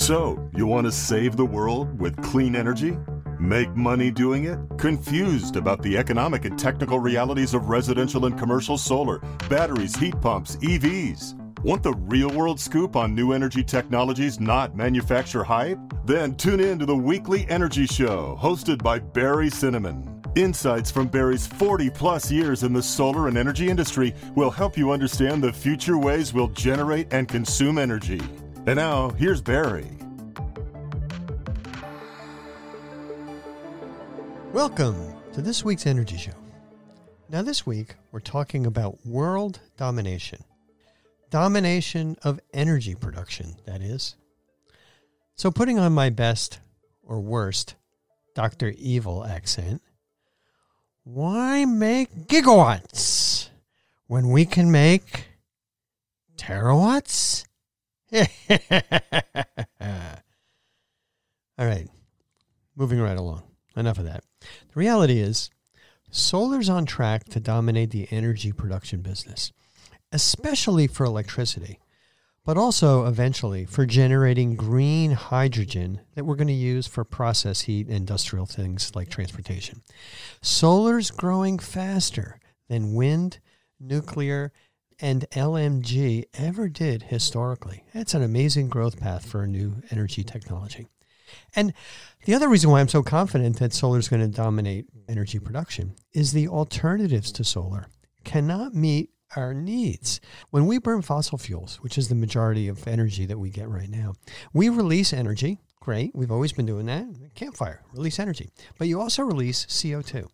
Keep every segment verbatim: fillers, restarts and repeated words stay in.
So, you want to save the world with clean energy? Make money doing it? Confused about the economic and technical realities of residential and commercial solar, batteries, heat pumps, E Vs? Want the real-world scoop on new energy technologies, not manufacturer hype? Then tune in to the Weekly Energy Show, hosted by Barry Cinnamon. Insights from Barry's forty-plus years in the solar and energy industry will help you understand the future ways we'll generate and consume energy. And now, here's Barry. Welcome to this week's Energy Show. Now, this week, we're talking about world domination. Domination of energy production, that is. So putting on my best or worst Doctor Evil accent, why make gigawatts when we can make terawatts? All right, moving right along. Enough of that. The reality is, solar's on track to dominate the energy production business, especially for electricity, but also eventually for generating green hydrogen that we're going to use for process heat and industrial things like transportation. Solar's growing faster than wind, nuclear, and L N G ever did historically. It's an amazing growth path for a new energy technology. And the other reason why I'm so confident that solar is going to dominate energy production is the alternatives to solar cannot meet our needs. When we burn fossil fuels, which is the majority of energy that we get right now, we release energy. Great. We've always been doing that. Campfire, release energy. But you also release C O two.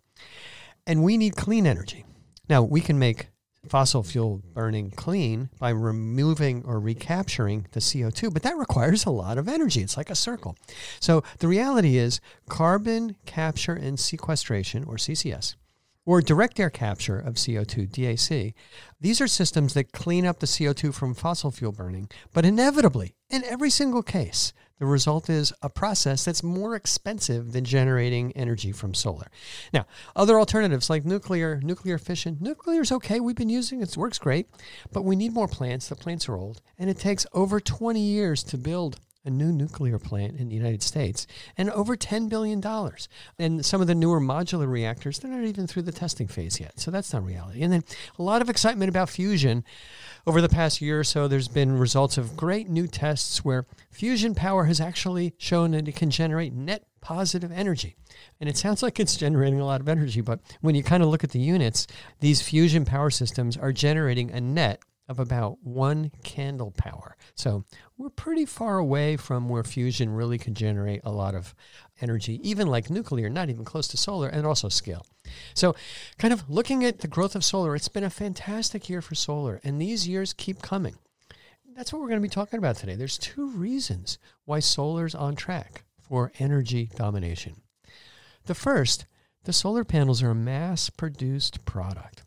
And we need clean energy. Now, we can make fossil fuel burning clean by removing or recapturing the C O two, but that requires a lot of energy. It's like a circle. So the reality is carbon capture and sequestration, or C C S, or direct air capture of C O two, D A C. These are systems that clean up the C O two from fossil fuel burning, but inevitably, in every single case, the result is a process that's more expensive than generating energy from solar. Now, other alternatives like nuclear, nuclear fission, nuclear is okay. We've been using it. It works great, but we need more plants. The plants are old, and it takes over twenty years to build a new nuclear plant in the United States, and over ten billion dollars. And some of the newer modular reactors, they're not even through the testing phase yet. So that's not reality. And then a lot of excitement about fusion. Over the past year or so, there's been results of great new tests where fusion power has actually shown that it can generate net positive energy. And it sounds like it's generating a lot of energy, but when you kind of look at the units, these fusion power systems are generating a net of about one candle power. So we're pretty far away from where fusion really can generate a lot of energy, even like nuclear, not even close to solar, and also scale. So kind of looking at the growth of solar, it's been a fantastic year for solar, and these years keep coming. That's what we're going to be talking about today. There's two reasons why solar's on track for energy domination. The first, the solar panels are a mass-produced product.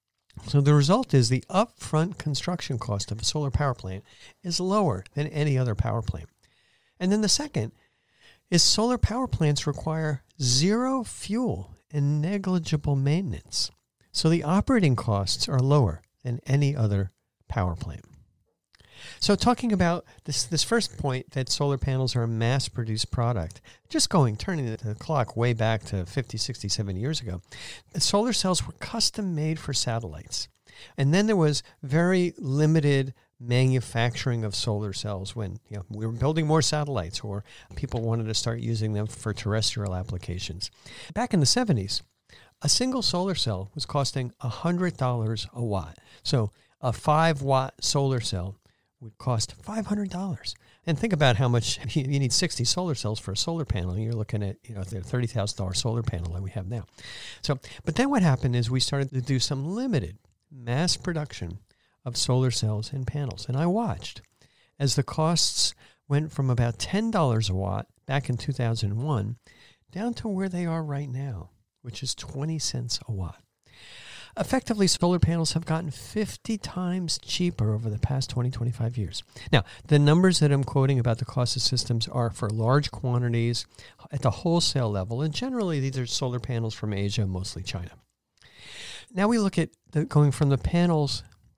So the result is the upfront construction cost of a solar power plant is lower than any other power plant. And then the second is solar power plants require zero fuel and negligible maintenance. So the operating costs are lower than any other power plant. So talking about this this first point, that solar panels are a mass-produced product, just going, turning the clock way back to fifty, sixty, seventy years ago, solar cells were custom-made for satellites. And then there was very limited manufacturing of solar cells when you know, we were building more satellites or people wanted to start using them for terrestrial applications. Back in the seventies, a single solar cell was costing one hundred dollars a watt. So a five-watt solar cell would cost five hundred dollars. And think about how much you need sixty solar cells for a solar panel. You're looking at, you know, the thirty thousand dollars solar panel that we have now. So, but then what happened is we started to do some limited mass production of solar cells and panels. And I watched as the costs went from about ten dollars a watt back in two thousand one down to where they are right now, which is twenty cents a watt. Effectively, solar panels have gotten fifty times cheaper over the past twenty, twenty-five years. Now, the numbers that I'm quoting about the cost of systems are for large quantities at the wholesale level, and generally these are solar panels from Asia, mostly China. Now we look at the, going from the panels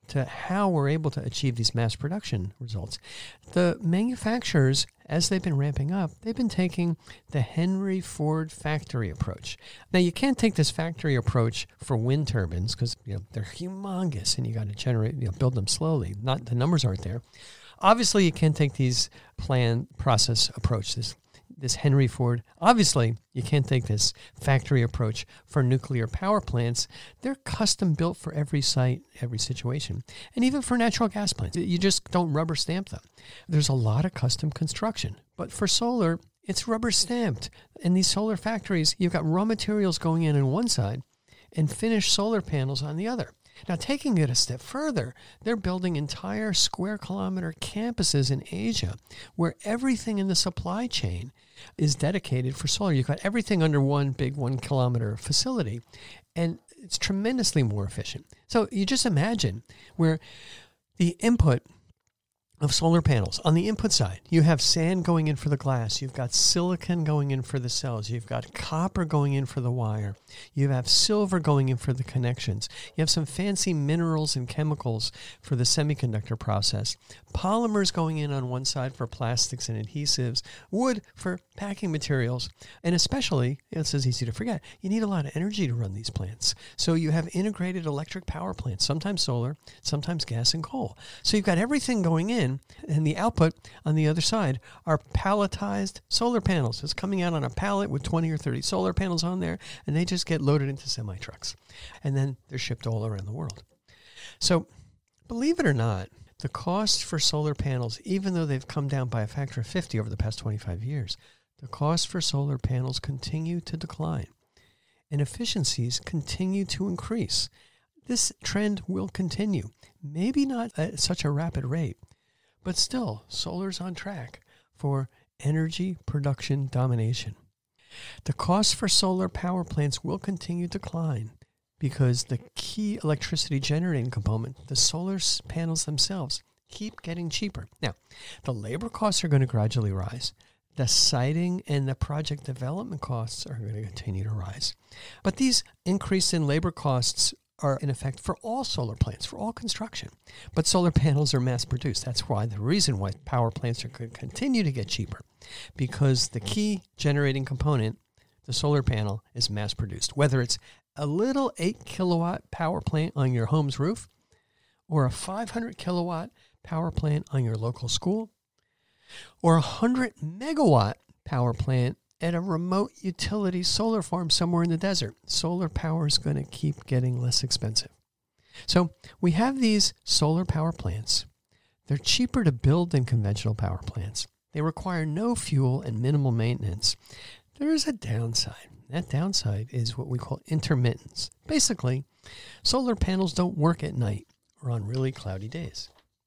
to how we're able to achieve these mass production results. The manufacturers, as they've been ramping up, they've been taking the Henry Ford factory approach. Now, you can't take this factory approach for wind turbines because, you know, they're humongous and you got to generate, you know, build them slowly. Not the numbers aren't there. Obviously, you can't take these plan process approach, this this Henry Ford. Obviously, you can't take this factory approach for nuclear power plants. They're custom built for every site, every situation. And even for natural gas plants, you just don't rubber stamp them. There's a lot of custom construction. But for solar, it's rubber stamped. In these solar factories, you've got raw materials going in on one side and finished solar panels on the other. Now, taking it a step further, they're building entire square kilometer campuses in Asia where everything in the supply chain is dedicated for solar. You've got everything under one big one kilometer facility, and it's tremendously more efficient. So you just imagine where the input of solar panels. On the input side, you have sand going in for the glass. You've got silicon going in for the cells. You've got copper going in for the wire. You have silver going in for the connections. You have some fancy minerals and chemicals for the semiconductor process. Polymers going in on one side for plastics and adhesives. Wood for packing materials. And especially, it's as easy to forget, you need a lot of energy to run these plants. So you have integrated electric power plants, sometimes solar, sometimes gas and coal. So you've got everything going in. And the output on the other side are palletized solar panels. It's coming out on a pallet with twenty or thirty solar panels on there, and they just get loaded into semi-trucks. And then they're shipped all around the world. So believe it or not, the cost for solar panels, even though they've come down by a factor of fifty over the past twenty-five years, the cost for solar panels continue to decline, and efficiencies continue to increase. This trend will continue, maybe not at such a rapid rate, but still, solar's on track for energy production domination. The cost for solar power plants will continue to decline because the key electricity generating component, the solar panels themselves, keep getting cheaper. Now, the labor costs are going to gradually rise. The siting and the project development costs are going to continue to rise. But these increase in labor costs are in effect for all solar plants, for all construction. But solar panels are mass produced. That's why the reason why power plants are going to continue to get cheaper, because the key generating component, the solar panel, is mass produced. Whether it's a little eight kilowatt power plant on your home's roof or a five hundred kilowatt power plant on your local school or a one hundred megawatt power plant at a remote utility solar farm somewhere in the desert, solar power is going to keep getting less expensive. So we have these solar power plants. They're cheaper to build than conventional power plants. They require no fuel and minimal maintenance. There is a downside. That downside is what we call intermittence. Basically, solar panels don't work at night or on really cloudy days.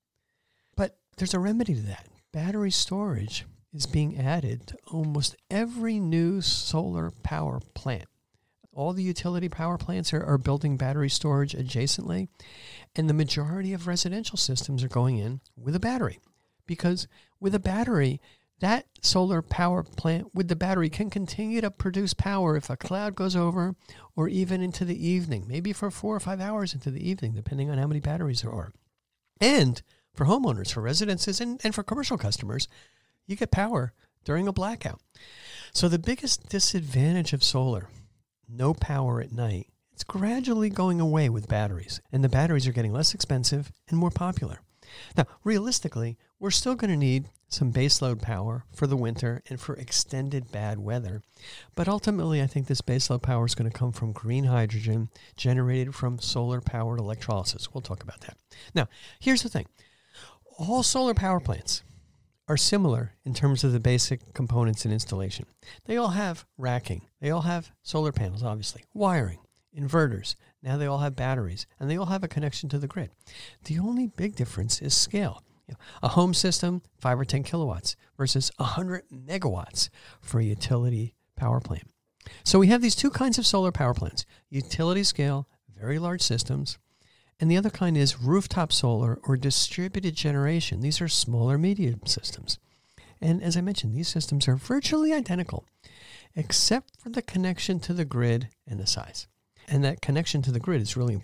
But there's a remedy to that. Battery storage is being added to almost every new solar power plant. All the utility power plants are, are building battery storage adjacently, and the majority of residential systems are going in with a battery. Because with a battery, that solar power plant with the battery can continue to produce power if a cloud goes over or even into the evening, maybe for four or five hours into the evening, depending on how many batteries there are. And for homeowners, for residences, and, and for commercial customers, you get power during a blackout. So the biggest disadvantage of solar, no power at night, it's gradually going away with batteries. And the batteries are getting less expensive and more popular. Now, realistically, we're still going to need some baseload power for the winter and for extended bad weather. But ultimately, I think this baseload power is going to come from green hydrogen generated from solar-powered electrolysis. We'll talk about that. Now, here's the thing. All solar power plants are similar in terms of the basic components and installation. They all have racking. They all have solar panels, obviously, wiring, inverters. Now they all have batteries, and they all have a connection to the grid. The only big difference is scale. You know, a home system, five or ten kilowatts versus one hundred megawatts for a utility power plant. So we have these two kinds of solar power plants, utility scale, very large systems, and the other kind is rooftop solar or distributed generation. These are smaller medium systems. And as I mentioned, these systems are virtually identical, except for the connection to the grid and the size. And that connection to the grid is really important.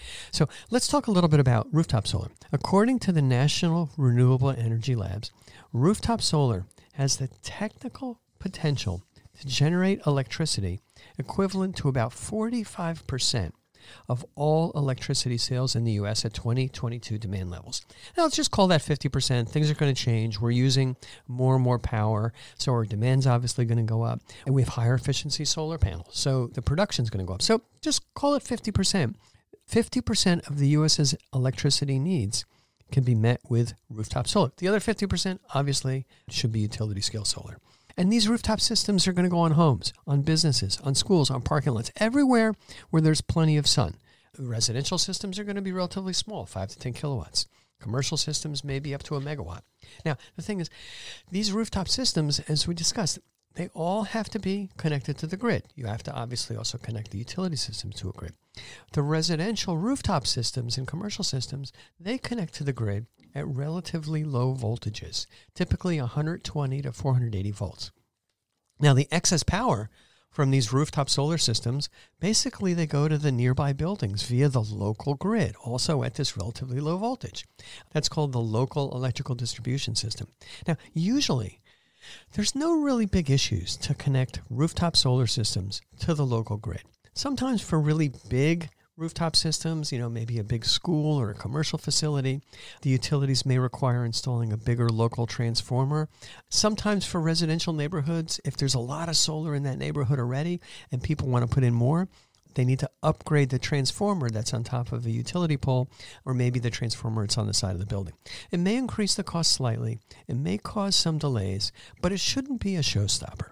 So let's talk a little bit about rooftop solar. According to the National Renewable Energy Labs, rooftop solar has the technical potential to generate electricity equivalent to about forty-five percent of all electricity sales in the U S at twenty twenty-two demand levels. Now, let's just call that fifty percent. Things are going to change. We're using more and more power, so our demand's obviously going to go up. And we have higher efficiency solar panels, so the production's going to go up. So just call it fifty percent. fifty percent of the U S's electricity needs can be met with rooftop solar. The other fifty percent, obviously, should be utility scale solar. And these rooftop systems are going to go on homes, on businesses, on schools, on parking lots, everywhere where there's plenty of sun. Residential systems are going to be relatively small, five to ten kilowatts. Commercial systems may be up to a megawatt. Now, the thing is, these rooftop systems, as we discussed, they all have to be connected to the grid. You have to obviously also connect the utility systems to a grid. The residential rooftop systems and commercial systems, they connect to the grid at relatively low voltages, typically one hundred twenty to four hundred eighty volts. Now, the excess power from these rooftop solar systems, basically they go to the nearby buildings via the local grid, also at this relatively low voltage. That's called the local electrical distribution system. Now, usually, there's no really big issues to connect rooftop solar systems to the local grid. Sometimes for really big rooftop systems, you know, maybe a big school or a commercial facility, the utilities may require installing a bigger local transformer. Sometimes for residential neighborhoods, if there's a lot of solar in that neighborhood already and people want to put in more, they need to upgrade the transformer that's on top of a utility pole, or maybe the transformer that's on the side of the building. It may increase the cost slightly. It may cause some delays, but it shouldn't be a showstopper.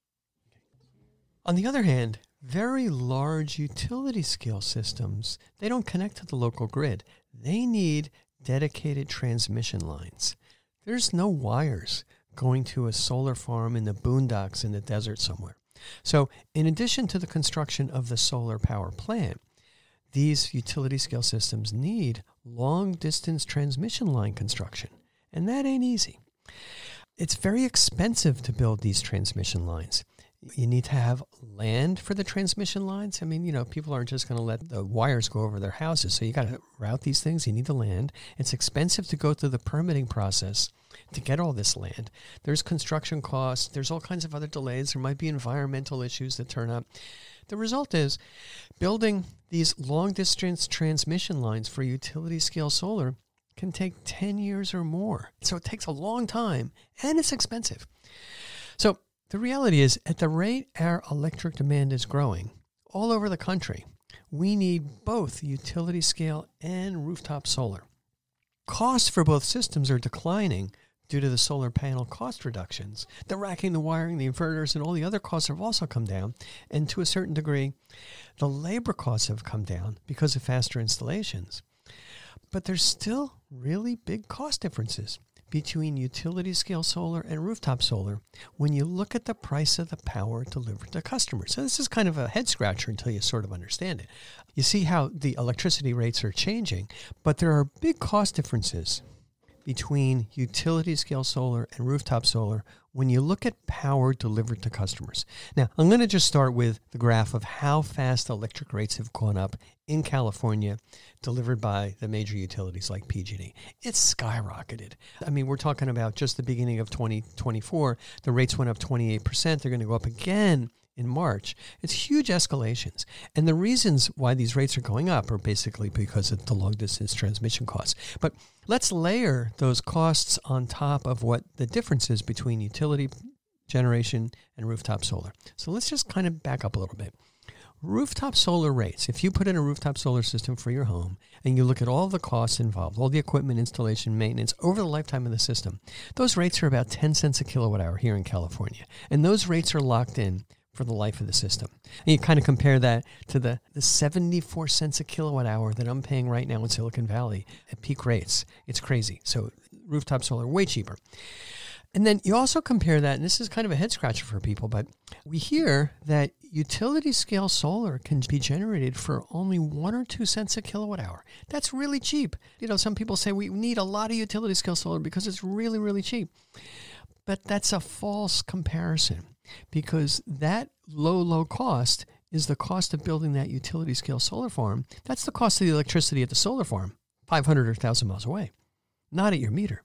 On the other hand, very large utility scale systems, they don't connect to the local grid. They need dedicated transmission lines. There's no wires going to a solar farm in the boondocks in the desert somewhere. So in addition to the construction of the solar power plant, these utility scale systems need long distance transmission line construction. And that ain't easy. It's very expensive to build these transmission lines. You need to have land for the transmission lines. I mean, you know, people aren't just going to let the wires go over their houses. So you got to route these things. You need the land. It's expensive to go through the permitting process to get all this land. There's construction costs. There's all kinds of other delays. There might be environmental issues that turn up. The result is building these long-distance transmission lines for utility-scale solar can take ten years or more. So it takes a long time, and it's expensive. So the reality is, at the rate our electric demand is growing all over the country, we need both utility scale and rooftop solar. Costs for both systems are declining due to the solar panel cost reductions. The racking, the wiring, the inverters, and all the other costs have also come down. And to a certain degree, the labor costs have come down because of faster installations. But there's still really big cost differences between utility scale solar and rooftop solar when you look at the price of the power delivered to customers. So this is kind of a head scratcher until you sort of understand it. You see how the electricity rates are changing, but there are big cost differences between utility scale solar and rooftop solar when you look at power delivered to customers. Now, I'm going to just start with the graph of how fast electric rates have gone up in California, delivered by the major utilities like P G and E. It's skyrocketed. I mean, we're talking about just the beginning of twenty twenty-four. The rates went up twenty-eight percent. They're going to go up again in March. It's huge escalations. And the reasons why these rates are going up are basically because of the long-distance transmission costs. But let's layer those costs on top of what the difference is between utility generation and rooftop solar. So let's just kind of back up a little bit. Rooftop solar rates, if you put in a rooftop solar system for your home and you look at all the costs involved, all the equipment, installation, maintenance over the lifetime of the system, those rates are about ten cents a kilowatt hour here in California. And those rates are locked in for the life of the system. And you kind of compare that to the, the seventy-four cents a kilowatt hour that I'm paying right now in Silicon Valley at peak rates. It's crazy. So rooftop solar, way cheaper. And then you also compare that, and this is kind of a head scratcher for people, but we hear that utility scale solar can be generated for only one or two cents a kilowatt hour. That's really cheap. You know, some people say we need a lot of utility scale solar because it's really, really cheap. But that's a false comparison, because that low, low cost is the cost of building that utility scale solar farm. That's the cost of the electricity at the solar farm, five hundred or one thousand miles away, not at your meter.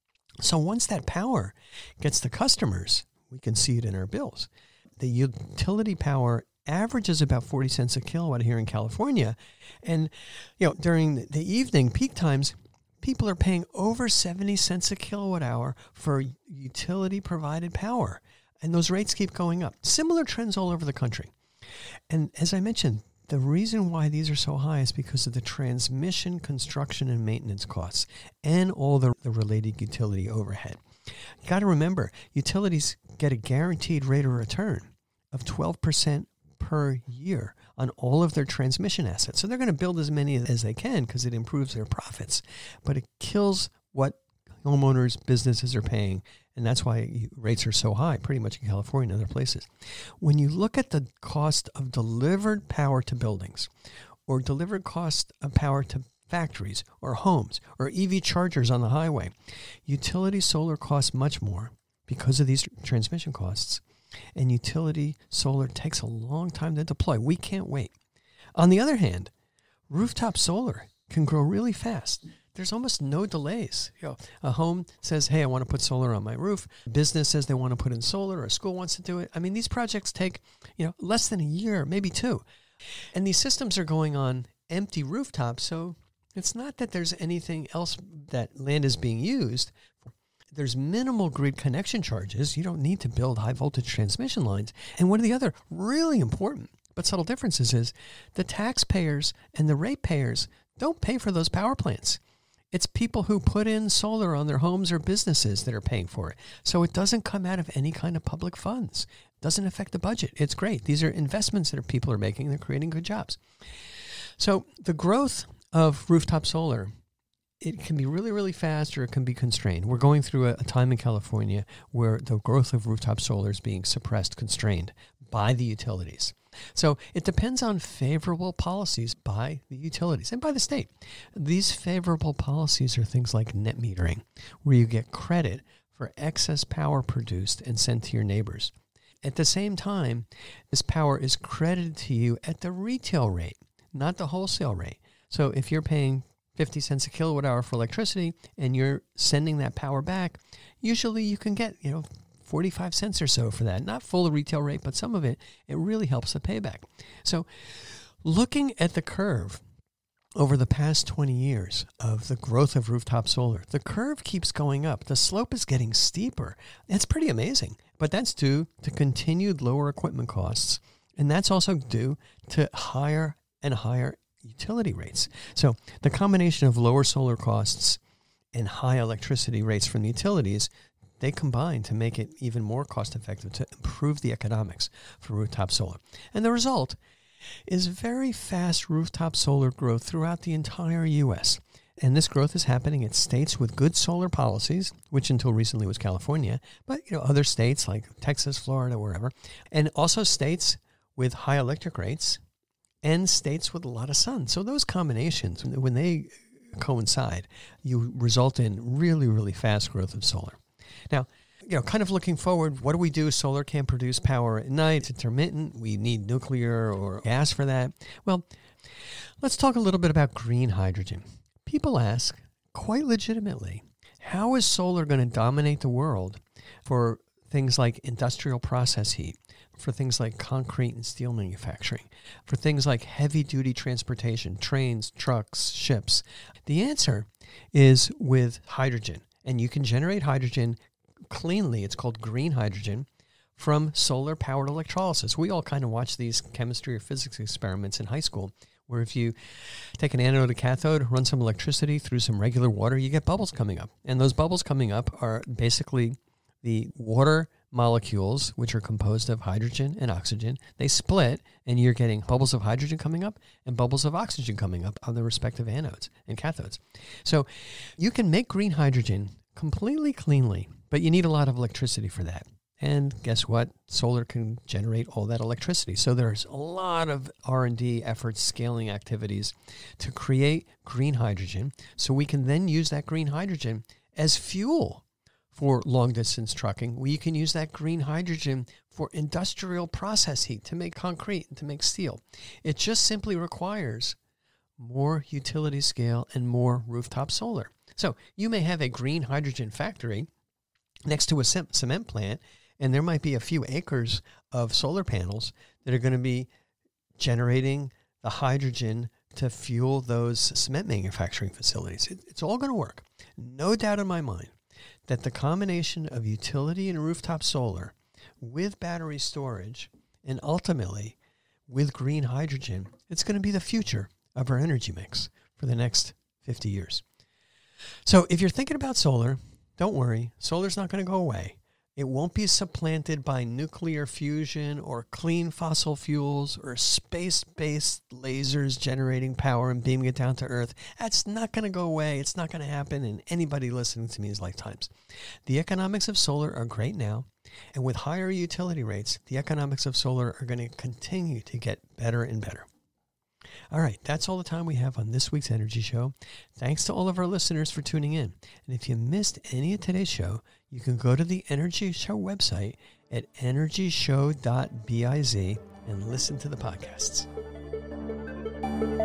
So once that power gets to customers, we can see it in our bills. The utility power averages about forty cents a kilowatt here in California. And, you know, during the evening peak times, people are paying over seventy cents a kilowatt hour for utility provided power. And those rates keep going up. Similar trends all over the country. And as I mentioned, the reason why these are so high is because of the transmission, construction, and maintenance costs and all the, the related utility overhead. You got to remember, utilities get a guaranteed rate of return of twelve percent per year on all of their transmission assets. So they're going to build as many as they can because it improves their profits, but it kills what homeowners, businesses are paying. And that's why rates are so high, pretty much in California and other places. When you look at the cost of delivered power to buildings or delivered cost of power to factories or homes or E V chargers on the highway, utility solar costs much more because of these transmission costs. And utility solar takes a long time to deploy. We can't wait. On the other hand, rooftop solar can grow really fast. There's almost no delays. You know, a home says, hey, I want to put solar on my roof. Business says they want to put in solar, or a school wants to do it. I mean, these projects take, you know, less than a year, maybe two. And these systems are going on empty rooftops, so it's not that there's anything else that land is being used. There's minimal grid connection charges. You don't need to build high voltage transmission lines. And one of the other really important but subtle differences is the taxpayers and the ratepayers don't pay for those power plants. It's people who put in solar on their homes or businesses that are paying for it. So it doesn't come out of any kind of public funds. It doesn't affect the budget. It's great. These are investments that people are making. They're creating good jobs. So the growth of rooftop solar, it can be really, really fast, or it can be constrained. We're going through a, a time in California where the growth of rooftop solar is being suppressed, constrained by the utilities. So it depends on favorable policies by the utilities and by the state. These favorable policies are things like net metering, where you get credit for excess power produced and sent to your neighbors. At the same time, this power is credited to you at the retail rate, not the wholesale rate. So if you're paying fifty cents a kilowatt hour for electricity and you're sending that power back, usually you can get, you know, forty-five cents or so for that. Not full retail rate, but some of it, it really helps the payback. So looking at the curve over the past twenty years of the growth of rooftop solar, the curve keeps going up. The slope is getting steeper. It's pretty amazing, but that's due to continued lower equipment costs. And that's also due to higher and higher utility rates. So the combination of lower solar costs and high electricity rates from the utilities, they combine to make it even more cost-effective to improve the economics for rooftop solar. And the result is very fast rooftop solar growth throughout the entire U S. And this growth is happening in states with good solar policies, which until recently was California, but you know other states like Texas, Florida, wherever, and also states with high electric rates and states with a lot of sun. So those combinations, when they coincide, you result in really, really fast growth of solar. Now, you know, kind of looking forward, what do we do? Solar can't produce power at night. It's intermittent. We need nuclear or gas for that. Well, let's talk a little bit about green hydrogen. People ask, quite legitimately, how is solar going to dominate the world for things like industrial process heat, for things like concrete and steel manufacturing, for things like heavy-duty transportation, trains, trucks, ships? The answer is with hydrogen. And you can generate hydrogen cleanly. It's called green hydrogen from solar-powered electrolysis. We all kind of watch these chemistry or physics experiments in high school, where if you take an anode to cathode, run some electricity through some regular water, you get bubbles coming up. And those bubbles coming up are basically the water molecules, which are composed of hydrogen and oxygen. They split, and you're getting bubbles of hydrogen coming up and bubbles of oxygen coming up on the respective anodes and cathodes. So you can make green hydrogen completely cleanly, but you need a lot of electricity for that. And guess what? Solar can generate all that electricity. So there's a lot of R and D efforts, scaling activities to create green hydrogen, so we can then use that green hydrogen as fuel for long-distance trucking, where you can use that green hydrogen for industrial process heat to make concrete and to make steel. It just simply requires more utility scale and more rooftop solar. So you may have a green hydrogen factory next to a cement plant, and there might be a few acres of solar panels that are going to be generating the hydrogen to fuel those cement manufacturing facilities. It, it's all going to work. No doubt in my mind that the combination of utility and rooftop solar with battery storage and ultimately with green hydrogen, it's going to be the future of our energy mix for the next fifty years. So if you're thinking about solar, don't worry. Solar's not going to go away. It won't be supplanted by nuclear fusion or clean fossil fuels or space-based lasers generating power and beaming it down to Earth. That's not going to go away. It's not going to happen in anybody listening to me's lifetimes. The economics of solar are great now, and with higher utility rates, the economics of solar are going to continue to get better and better. All right, that's all the time we have on this week's Energy Show. Thanks to all of our listeners for tuning in. And if you missed any of today's show, you can go to the Energy Show website at energy show dot biz and listen to the podcasts.